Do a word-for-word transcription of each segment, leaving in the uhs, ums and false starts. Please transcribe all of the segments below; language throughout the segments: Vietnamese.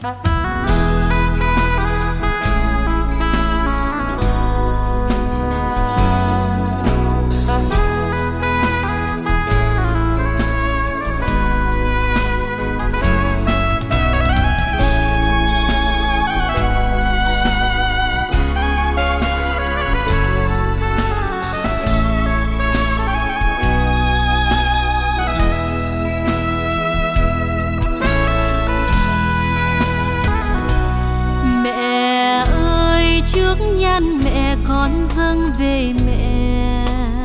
Mẹ con dâng về mẹ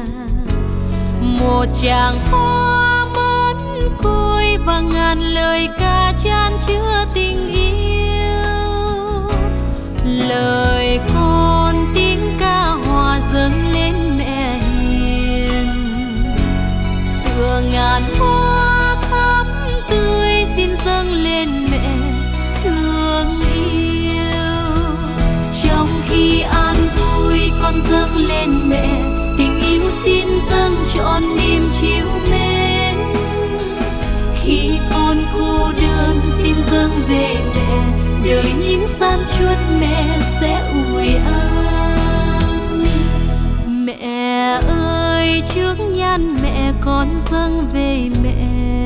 một tràng hoa mất côi và ngàn lời ca chan chứa tình yêu. Lời con tiếng ca hòa dâng lên mẹ hiền, tựa ngàn hoa thắm tươi xin dâng lên mẹ thương yêu. Trong khi an vui con dâng lên mẹ tình yêu xin dâng trọn niềm chiếu mến. Khi con cô đơn xin dâng về mẹ, đời những gian chuốt mẹ sẽ ủi an. Mẹ ơi trước nhan mẹ con dâng về mẹ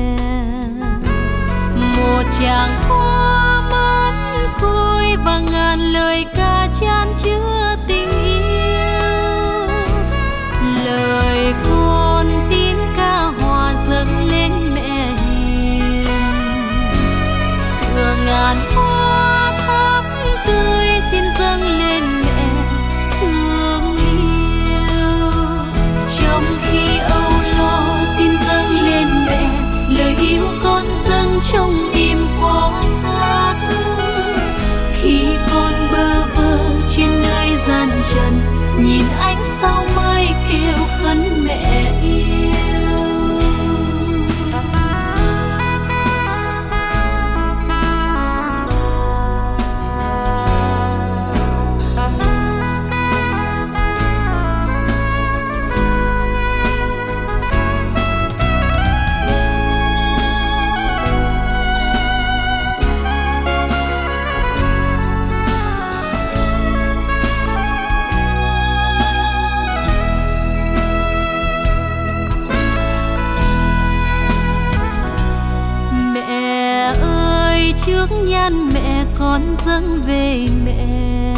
một tràng hoa mất côi và ngàn lời ca chan chứa tình yêu. Lời con tiếng ca hòa dâng lên mẹ hiền, tựa ngàn hoa thắm tươi xin dâng lên mẹ thương yêu. Trong khi âu lo xin dâng lên mẹ, lời yêu con dâng trong tim phó thác. Khi con bơ vơ trên nơi gian trần, nhìn ánh sao mai kêu khấn mẹ yêu. Trước nhan mẹ con dâng về mẹ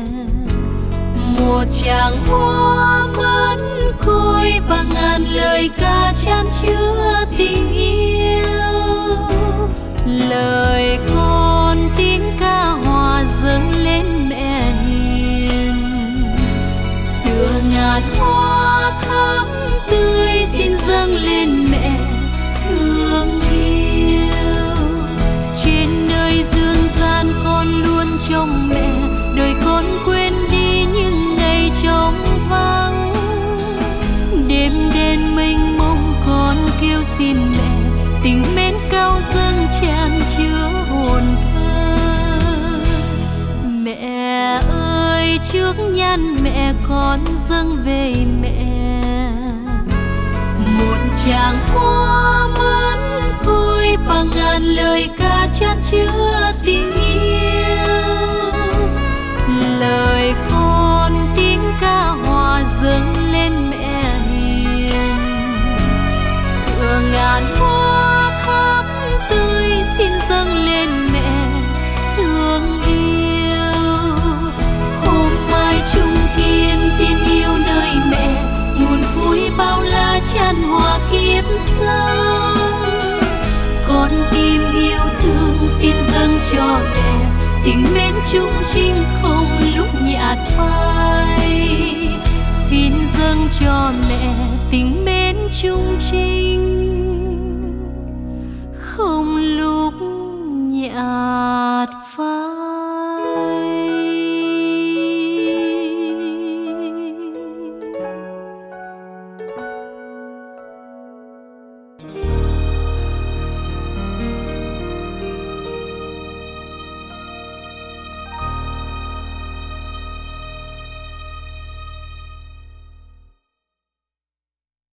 một tràng hoa mất côi và ngàn lời ca chan chứa tình yêu. Lời con tiếng ca hòa dâng lên mẹ hiền, tựa ngàn hoa thắm tươi xin dâng lên mẹ thương yêu. Trên nơi dương gian con luôn trông mẹ, đời con quên đi những ngày trống vắng. Đêm đen mênh mông con kêu xin mẹ, tình mến cao dâng tràn chứa hồn thơ. Mẹ ơi trước nhan mẹ con dâng về mẹ một tràng hoa mất côi và ngàn lời ca chan chứa tình yêu. Lời con tiếng ca hòa dâng lên mẹ hiền, tựa ngàn hoa thắm tươi xin dâng lên mẹ thương yêu. Hôm mai chung kiên tin yêu nơi mẹ, nguồn vui bao la chan hòa kiếp sống. Con tim yêu thương xin dâng cho mẹ, tình mến chung trinh không lúc nhạt phai. Xin dâng cho mẹ tình mến chung trinh